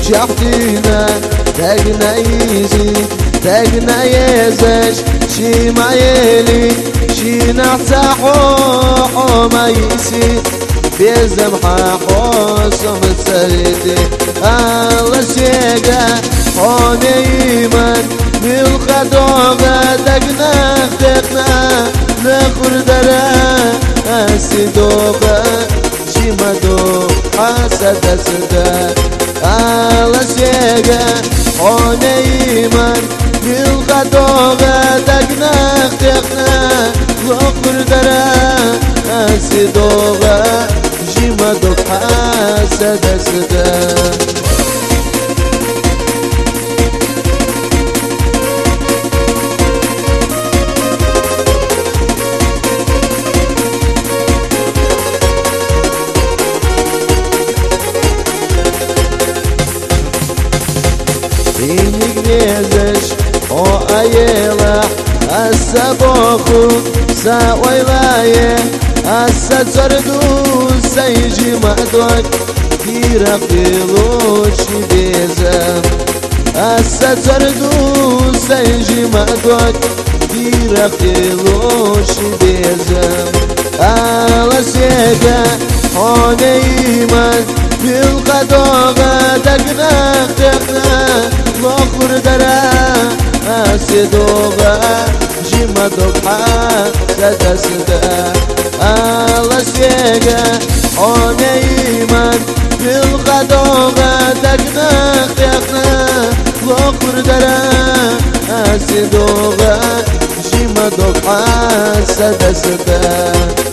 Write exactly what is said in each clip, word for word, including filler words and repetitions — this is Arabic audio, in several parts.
شحتينا تاقنا يزي تاقنا يزش شي ما يلي شي نعتاحو ما يسي بيزم حاحو سمت سريتي الله شيقا حوني ايمان بالخدوغة تاقنا اختقنا نخر درا اسدوغة شي مدو حسد سدا الله شيقا حوني ايمان بالخدوغة تاقنا اختقنا نخر درا اسدوغة شي مدو حسد سدا نيزش او ايلا السبوخو ساويلايه السجردو سيجي مدوك يرقيلوش بيزم السجردو سيجي مدوك يرقيلوش بيزم على سيجا حونيمان بالقدوغة دقنا دقنا مخور درا اسدوغا جيما دوبحا سدا سدا الله سيقا حونيمان بالقدوغا دقنا دقنا مخور درا اسدوغا جيما دوبحا سدا سدا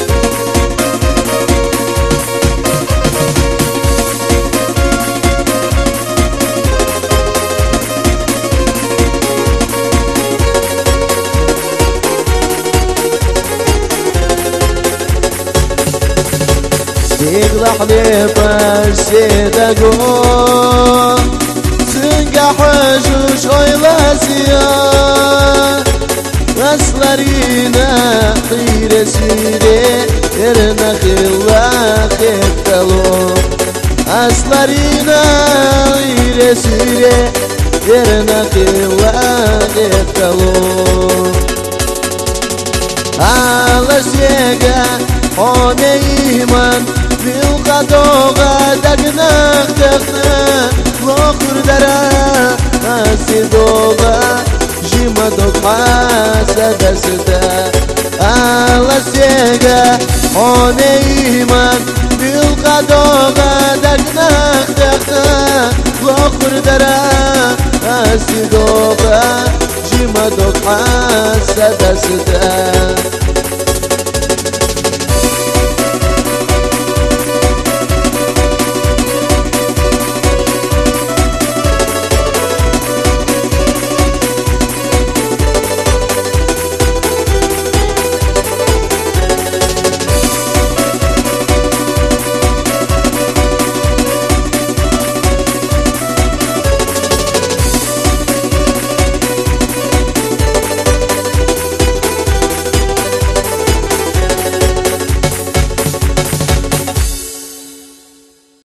يقضح لي برسيدقو سنقح حجوش ويلاسيا أسلرينا طير سيري إرنا خلا خيطلو أسلرينا طير سيري إرنا خلا خيطلو على سيقا حونيمان بالقدوغة دقنا اختقنا وخر درا اسدوغة جيما دوغا سدا سدا الله سيقا حونيمان بالقدوغة دقنا اختقنا وخر درا اسدوغة جيما دوغا سدا سدا